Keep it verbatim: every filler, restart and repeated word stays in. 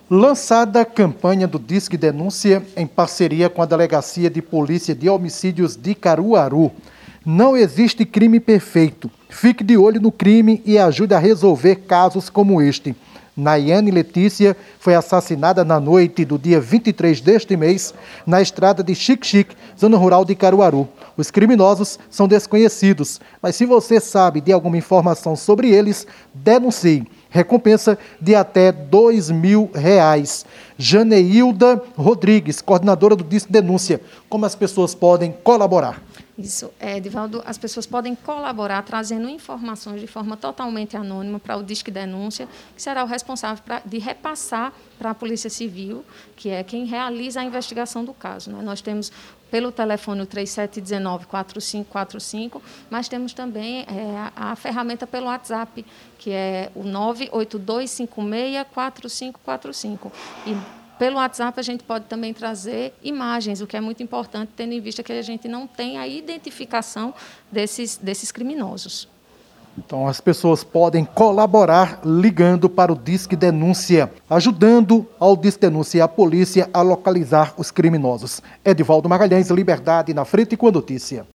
Lançada a campanha do Disque Denúncia em parceria com a Delegacia de Polícia de Homicídios de Caruaru. Não existe crime perfeito. Fique de olho no crime e ajude a resolver casos como este. Nayane Letícia foi assassinada na noite do dia vinte e três deste mês, na estrada de Xique-Xique, zona rural de Caruaru. Os criminosos são desconhecidos, mas se você sabe de alguma informação sobre eles, denuncie. Recompensa de até dois mil reais. Janeilda Rodrigues, coordenadora do Disque Denúncia. Como as pessoas podem colaborar? Isso, é, Edivaldo, as pessoas podem colaborar trazendo informações de forma totalmente anônima para o Disque Denúncia, que será o responsável pra, de repassar para a Polícia Civil, que é quem realiza a investigação do caso, né? Nós temos pelo telefone o três sete um nove, quatro cinco quatro cinco, mas temos também é, a, a ferramenta pelo WhatsApp, que é o nove oito dois cinco seis quatro cinco quatro cinco. E pelo WhatsApp a gente pode também trazer imagens, o que é muito importante, tendo em vista que a gente não tem a identificação desses, desses criminosos. Então as pessoas podem colaborar ligando para o Disque Denúncia, ajudando ao Disque Denúncia e a polícia a localizar os criminosos. Edivaldo Magalhães, Liberdade, na frente com a notícia.